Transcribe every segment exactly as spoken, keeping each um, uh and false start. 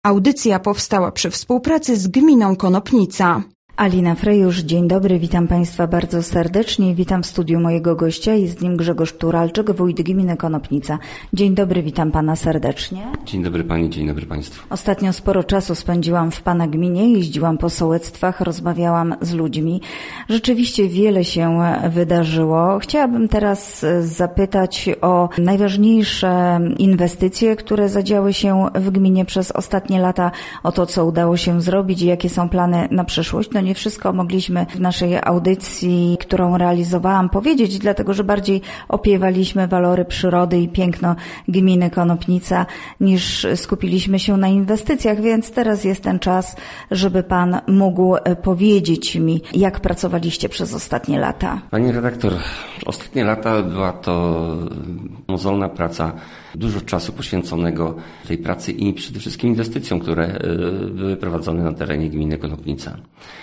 Audycja powstała przy współpracy z gminą Konopnica. Alina Frejusz, dzień dobry, witam Państwa bardzo serdecznie. Witam w studiu mojego gościa, jest nim Grzegorz Turalczyk, wójt gminy Konopnica. Dzień dobry, witam Pana serdecznie. Dzień dobry Pani, dzień dobry Państwu. Ostatnio sporo czasu spędziłam w Pana gminie, jeździłam po sołectwach, rozmawiałam z ludźmi. Rzeczywiście wiele się wydarzyło. Chciałabym teraz zapytać o najważniejsze inwestycje, które zadziały się w gminie przez ostatnie lata, o to, co udało się zrobić i jakie są plany na przyszłość. No nie wszystko mogliśmy w naszej audycji, którą realizowałam, powiedzieć, dlatego że bardziej opiewaliśmy walory przyrody i piękno gminy Konopnica, niż skupiliśmy się na inwestycjach, więc teraz jest ten czas, żeby Pan mógł powiedzieć mi, jak pracowaliście przez ostatnie lata. Pani redaktor, ostatnie lata była to mozolna praca, dużo czasu poświęconego tej pracy i przede wszystkim inwestycjom, które były prowadzone na terenie gminy Konopnica.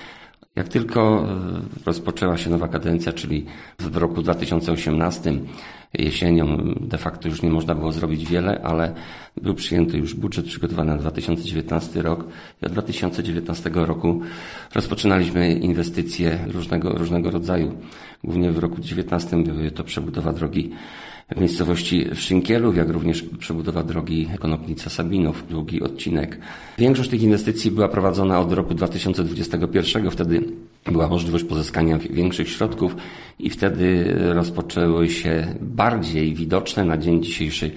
Jak tylko rozpoczęła się nowa kadencja, czyli w roku dwa tysiące osiemnastym, jesienią, de facto już nie można było zrobić wiele, ale był przyjęty już budżet przygotowany na dwa tysiące dziewiętnasty rok i od dwa tysiące dziewiętnastego roku rozpoczynaliśmy inwestycje różnego, różnego rodzaju. Głównie w roku dziewiętnastym były to przebudowa drogi w miejscowości Szynkielów, jak również przebudowa drogi Konopnica-Sabinów, długi odcinek. Większość tych inwestycji była prowadzona od roku dwa tysiące dwudziestego pierwszego. Wtedy była możliwość pozyskania większych środków i wtedy rozpoczęły się bardziej widoczne na dzień dzisiejszy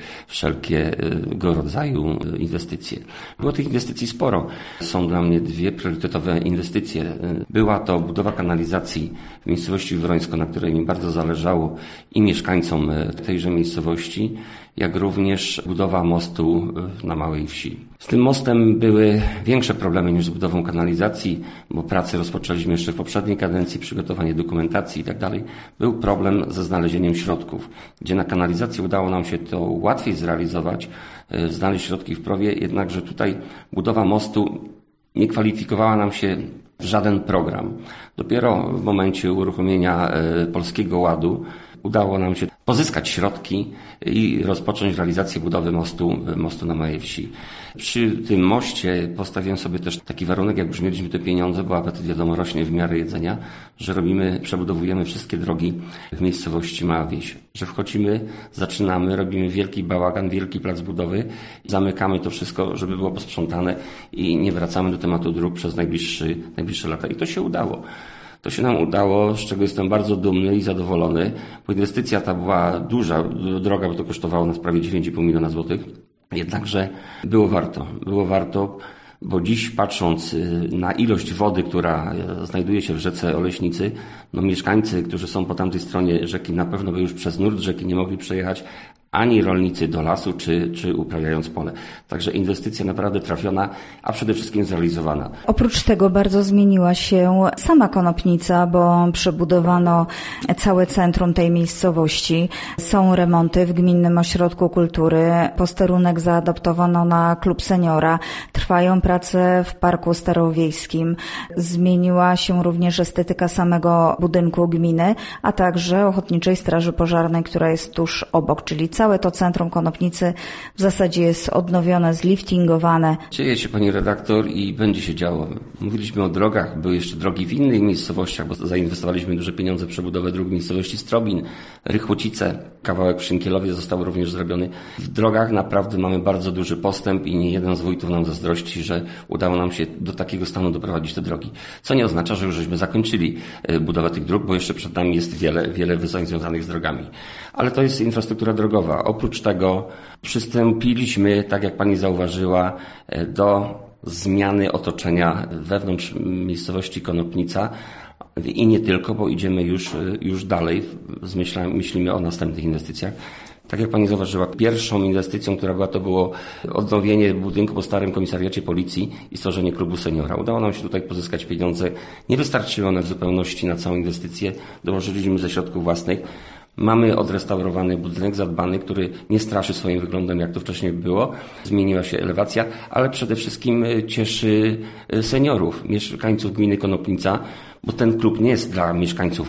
wszelkiego rodzaju inwestycje. Było tych inwestycji sporo. Są dla mnie dwie priorytetowe inwestycje. Była to budowa kanalizacji w miejscowości Wrońsko, na której mi bardzo zależało i mieszkańcom tejże miejscowości, jak również budowa mostu na Małej Wsi. Z tym mostem były większe problemy niż z budową kanalizacji, bo prace rozpoczęliśmy jeszcze w poprzedniej kadencji, przygotowanie dokumentacji i tak dalej. Był problem ze znalezieniem środków, gdzie na kanalizacji udało nam się to łatwiej zrealizować, znaleźć środki w prowie, jednakże tutaj budowa mostu nie kwalifikowała nam się w żaden program. Dopiero w momencie uruchomienia Polskiego Ładu udało nam się pozyskać środki i rozpocząć realizację budowy mostu, mostu na Małej Wsi. Przy tym moście postawiłem sobie też taki warunek, jak już mieliśmy te pieniądze, bo apetyt wiadomo rośnie w miarę jedzenia, że robimy, przebudowujemy wszystkie drogi w miejscowości Mała Wieś. Że wchodzimy, zaczynamy, robimy wielki bałagan, wielki plac budowy, zamykamy to wszystko, żeby było posprzątane i nie wracamy do tematu dróg przez najbliższy, najbliższe lata. I to się udało. To się nam udało, z czego jestem bardzo dumny i zadowolony, bo inwestycja ta była duża, droga, bo to kosztowało nas prawie dziewięć i pół miliona złotych. Jednakże było warto, było warto, bo dziś patrząc na ilość wody, która znajduje się w rzece Oleśnicy, no mieszkańcy, którzy są po tamtej stronie rzeki, na pewno by już przez nurt rzeki nie mogli przejechać, ani rolnicy do lasu, czy, czy uprawiając pole. Także inwestycja naprawdę trafiona, a przede wszystkim zrealizowana. Oprócz tego bardzo zmieniła się sama Konopnica, bo przebudowano całe centrum tej miejscowości. Są remonty w Gminnym Ośrodku Kultury, posterunek zaadaptowano na klub seniora, trwają prace w Parku Starowiejskim. Zmieniła się również estetyka samego budynku gminy, a także Ochotniczej Straży Pożarnej, która jest tuż obok, czyli całe to centrum Konopnicy w zasadzie jest odnowione, zliftingowane. Dzieje się, pani redaktor, i będzie się działo. Mówiliśmy o drogach, były jeszcze drogi w innych miejscowościach, bo zainwestowaliśmy duże pieniądze w przebudowę dróg w miejscowości Strobin, Rychłocice, kawałek w Szynkielowie został również zrobiony. W drogach naprawdę mamy bardzo duży postęp i nie jeden z wójtów nam zazdrości, że udało nam się do takiego stanu doprowadzić te drogi. Co nie oznacza, że już żeśmy zakończyli budowę tych dróg, bo jeszcze przed nami jest wiele, wiele wyzwań związanych z drogami. Ale to jest infrastruktura drogowa. Oprócz tego przystąpiliśmy, tak jak pani zauważyła, do zmiany otoczenia wewnątrz miejscowości Konopnica i nie tylko, bo idziemy już, już dalej, zmyśla, myślimy o następnych inwestycjach. Tak jak pani zauważyła, pierwszą inwestycją, która była, to było odnowienie budynku po starym komisariacie policji i stworzenie klubu seniora. Udało nam się tutaj pozyskać pieniądze. Nie wystarczyły one w zupełności na całą inwestycję. Dołożyliśmy ze środków własnych. Mamy odrestaurowany budynek zadbany, który nie straszy swoim wyglądem, jak to wcześniej było. Zmieniła się elewacja, ale przede wszystkim cieszy seniorów, mieszkańców gminy Konopnica, bo ten klub nie jest dla mieszkańców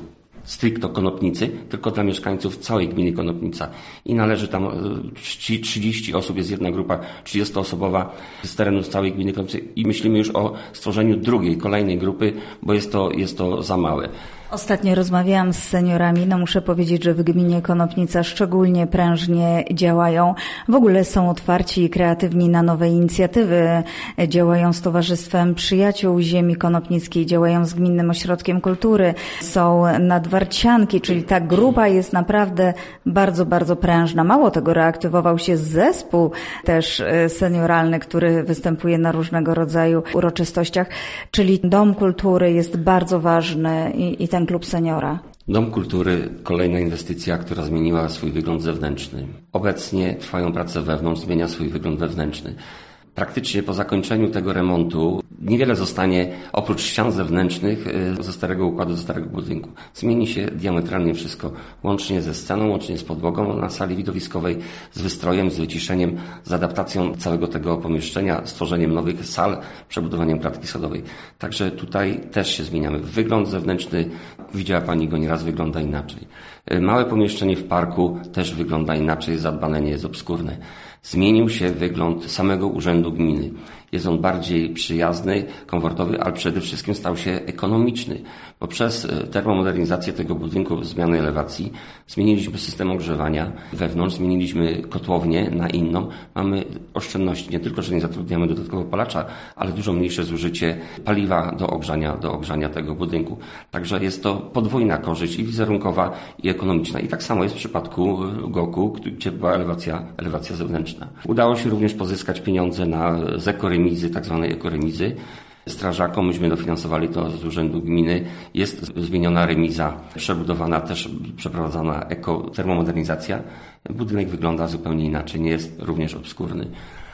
stricto Konopnicy, tylko dla mieszkańców całej gminy Konopnica. I należy tam trzydzieści osób, jest jedna grupa trzydziestoosobowa z terenu całej gminy Konopnicy i myślimy już o stworzeniu drugiej, kolejnej grupy, bo jest to, jest to za małe. Ostatnio rozmawiałam z seniorami, no muszę powiedzieć, że w gminie Konopnica szczególnie prężnie działają. W ogóle są otwarci i kreatywni na nowe inicjatywy. Działają z Towarzystwem Przyjaciół Ziemi Konopnickiej, działają z Gminnym Ośrodkiem Kultury, są nadwarcianki, czyli ta grupa jest naprawdę bardzo, bardzo prężna. Mało tego, reaktywował się zespół też senioralny, który występuje na różnego rodzaju uroczystościach, czyli Dom Kultury jest bardzo ważny i, i ten klub seniora. Dom Kultury, kolejna inwestycja, która zmieniła swój wygląd zewnętrzny. Obecnie trwają prace wewnątrz, zmienia swój wygląd wewnętrzny. Praktycznie po zakończeniu tego remontu niewiele zostanie oprócz ścian zewnętrznych ze starego układu, ze starego budynku. Zmieni się diametralnie wszystko, łącznie ze sceną, łącznie z podłogą na sali widowiskowej, z wystrojem, z wyciszeniem, z adaptacją całego tego pomieszczenia, stworzeniem nowych sal, przebudowaniem klatki schodowej. Także tutaj też się zmieniamy. Wygląd zewnętrzny, widziała Pani go nieraz, wygląda inaczej. Małe pomieszczenie w parku też wygląda inaczej, zadbane nie jest obskurne. Zmienił się wygląd samego Urzędu Gminy. Jest on bardziej przyjazny, komfortowy, ale przede wszystkim stał się ekonomiczny, bo przez termomodernizację tego budynku, zmianę elewacji, zmieniliśmy system ogrzewania wewnątrz, zmieniliśmy kotłownię na inną. Mamy oszczędności, nie tylko, że nie zatrudniamy dodatkowo palacza, ale dużo mniejsze zużycie paliwa do ogrzania, do ogrzania tego budynku. Także jest to podwójna korzyść i wizerunkowa, i ekonomiczna. I tak samo jest w przypadku Goku, gdzie była elewacja, elewacja zewnętrzna. Udało się również pozyskać pieniądze na z ekoremizy, tak zwanej ekoremizy. Strażakom myśmy dofinansowali to z Urzędu Gminy. Jest zmieniona remiza, przebudowana, też przeprowadzona ekotermomodernizacja. Budynek wygląda zupełnie inaczej, nie jest również obskurny.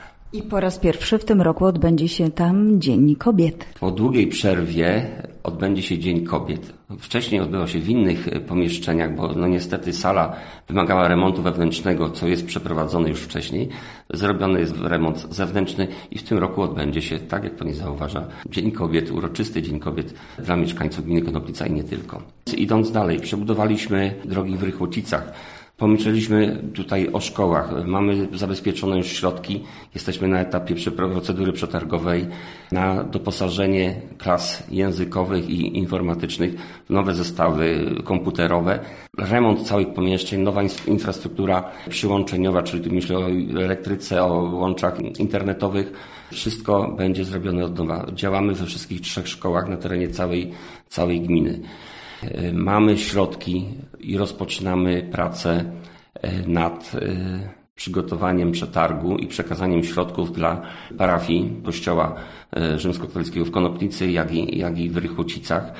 I po raz pierwszy w tym roku odbędzie się tam Dzień Kobiet. Po długiej przerwie odbędzie się Dzień Kobiet. Wcześniej odbywał się w innych pomieszczeniach, bo no niestety sala wymagała remontu wewnętrznego, co jest przeprowadzone już wcześniej. Zrobiony jest remont zewnętrzny i w tym roku odbędzie się, tak jak Pani zauważa, Dzień Kobiet, uroczysty Dzień Kobiet dla mieszkańców gminy Konopnica i nie tylko. Idąc dalej, przebudowaliśmy drogi w Rychłocicach. Pomyśleliśmy tutaj o szkołach. Mamy zabezpieczone już środki. Jesteśmy na etapie procedury przetargowej na doposażenie klas językowych i informatycznych w nowe zestawy komputerowe. Remont całych pomieszczeń, nowa infrastruktura przyłączeniowa, czyli tu myślę o elektryce, o łączach internetowych. Wszystko będzie zrobione od nowa. Działamy we wszystkich trzech szkołach na terenie całej, całej gminy. Mamy środki i rozpoczynamy pracę nad przygotowaniem przetargu i przekazaniem środków dla parafii Kościoła Rzymskokatolickiego w Konopnicy, jak i, jak i w Rychłocicach.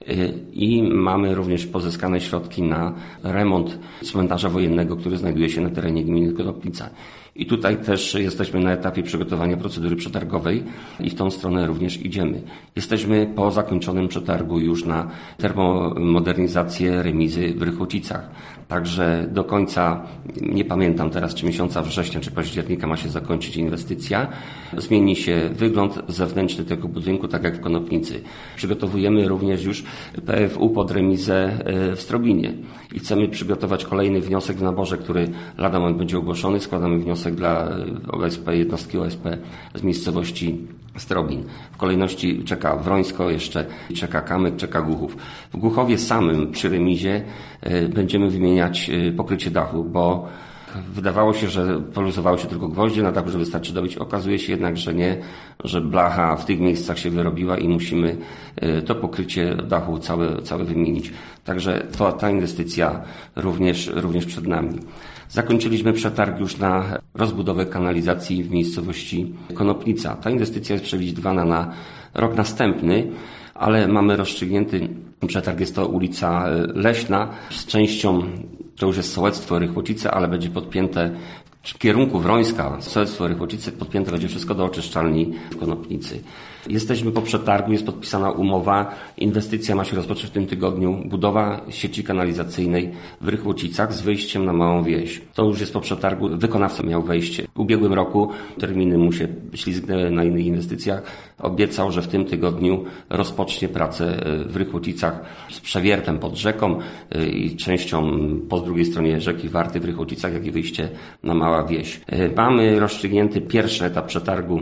I mamy również pozyskane środki na remont cmentarza wojennego, który znajduje się na terenie gminy Konopnica. I tutaj też jesteśmy na etapie przygotowania procedury przetargowej i w tą stronę również idziemy. Jesteśmy po zakończonym przetargu już na termomodernizację remizy w Rychłocicach. Także do końca, nie pamiętam teraz, czy miesiąca września, czy października ma się zakończyć inwestycja. Zmieni się wygląd zewnętrzny tego budynku, tak jak w Konopnicy. Przygotowujemy również już P F U pod remizę w Strobinie i chcemy przygotować kolejny wniosek w naborze, który lada moment będzie ogłoszony. Składamy wniosek dla O S P, jednostki O S P z miejscowości Strobin. W kolejności czeka Wrońsko, jeszcze czeka Kamyk, czeka Głuchów. W Głuchowie samym przy remizie będziemy wymieniać pokrycie dachu, bo wydawało się, że poluzowały się tylko gwoździe na dachu, że wystarczy dobić. Okazuje się jednak, że nie, że blacha w tych miejscach się wyrobiła i musimy to pokrycie dachu całe, całe wymienić. Także to, ta inwestycja również, również przed nami. Zakończyliśmy przetarg już na rozbudowę kanalizacji w miejscowości Konopnica. Ta inwestycja jest przewidywana na rok następny, ale mamy rozstrzygnięty przetarg. Jest to ulica Leśna z częścią, to już jest sołectwo Rychłocice, ale będzie podpięte w kierunku Wrońska, sołectwo Rychłocice, podpięte będzie wszystko do oczyszczalni w Konopnicy. Jesteśmy po przetargu, jest podpisana umowa, inwestycja ma się rozpocząć w tym tygodniu, budowa sieci kanalizacyjnej w Rychłocicach z wyjściem na Małą Wieś. To już jest po przetargu, wykonawca miał wejście. W ubiegłym roku terminy mu się ślizgnęły na innych inwestycjach. Obiecał, że w tym tygodniu rozpocznie pracę w Rychłocicach z przewiertem pod rzeką i częścią po drugiej stronie rzeki Warty w Rychłocicach, jak i wyjście na Mała Wieś. Mamy rozstrzygnięty pierwszy etap przetargu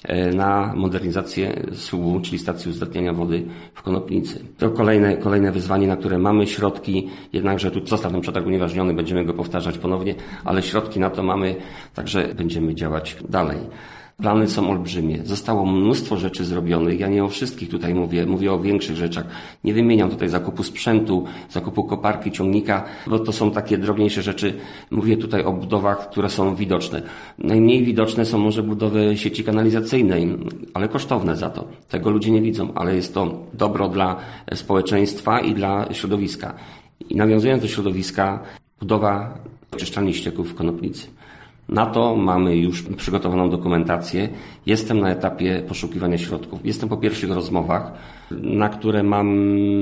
na modernizację S U W, czyli stacji uzdatniania wody w Konopnicy. To kolejne, kolejne wyzwanie, na które mamy środki, jednakże tu został ten przetarg unieważniony, będziemy go powtarzać ponownie, ale środki na to mamy, także będziemy działać dalej. Plany są olbrzymie. Zostało mnóstwo rzeczy zrobionych. Ja nie o wszystkich tutaj mówię, mówię o większych rzeczach. Nie wymieniam tutaj zakupu sprzętu, zakupu koparki, ciągnika, bo to są takie drobniejsze rzeczy. Mówię tutaj o budowach, które są widoczne. Najmniej widoczne są może budowy sieci kanalizacyjnej, ale kosztowne za to. Tego ludzie nie widzą, ale jest to dobro dla społeczeństwa i dla środowiska. I nawiązując do środowiska, budowa oczyszczalni ścieków w Konopnicy. Na to mamy już przygotowaną dokumentację. Jestem na etapie poszukiwania środków. Jestem po pierwszych rozmowach, na które mam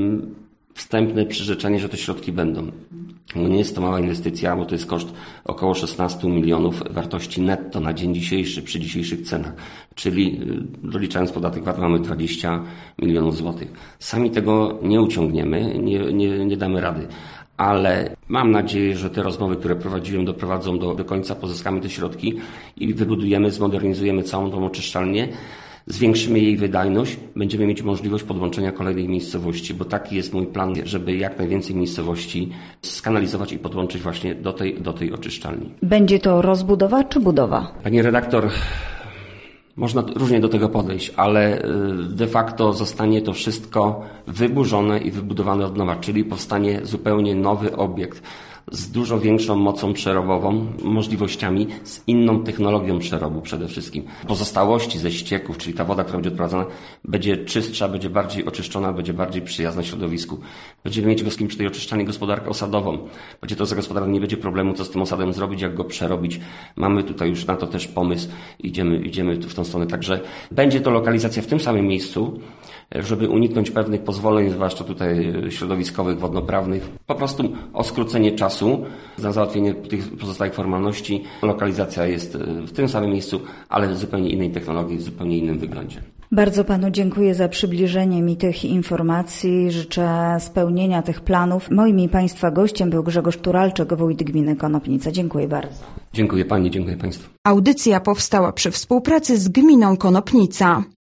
wstępne przyrzeczenie, że te środki będą. Nie jest to mała inwestycja, bo to jest koszt około szesnaście milionów wartości netto na dzień dzisiejszy, przy dzisiejszych cenach. Czyli doliczając podatek V A T mamy dwadzieścia milionów złotych. Sami tego nie uciągniemy, nie, nie, nie damy rady. Ale mam nadzieję, że te rozmowy, które prowadziłem, doprowadzą do, do końca, pozyskamy te środki i wybudujemy, zmodernizujemy całą tą oczyszczalnię, zwiększymy jej wydajność, będziemy mieć możliwość podłączenia kolejnych miejscowości, bo taki jest mój plan, żeby jak najwięcej miejscowości skanalizować i podłączyć właśnie do tej, do tej oczyszczalni. Będzie to rozbudowa czy budowa? Pani redaktor, można różnie do tego podejść, ale de facto zostanie to wszystko wyburzone i wybudowane od nowa, czyli powstanie zupełnie nowy obiekt z dużo większą mocą przerobową, możliwościami, z inną technologią przerobu przede wszystkim. Pozostałości ze ścieków, czyli ta woda, która będzie odprowadzana, będzie czystsza, będzie bardziej oczyszczona, będzie bardziej przyjazna środowisku. Będziemy mieć go z kim przy tej oczyszczalni gospodarkę osadową. Będzie to zagospodarowane, nie będzie problemu, co z tym osadem zrobić, jak go przerobić. Mamy tutaj już na to też pomysł, idziemy, idziemy w tą stronę. Także będzie to lokalizacja w tym samym miejscu, żeby uniknąć pewnych pozwoleń, zwłaszcza tutaj środowiskowych, wodnoprawnych. Po prostu o skrócenie czasu za załatwienie tych pozostałych formalności. Lokalizacja jest w tym samym miejscu, ale w zupełnie innej technologii, w zupełnie innym wyglądzie. Bardzo panu dziękuję za przybliżenie mi tych informacji. Życzę spełnienia tych planów. Moim i państwa gościem był Grzegorz Turalczyk, wójt gminy Konopnica. Dziękuję bardzo. Dziękuję pani, dziękuję państwu. Audycja powstała przy współpracy z gminą Konopnica.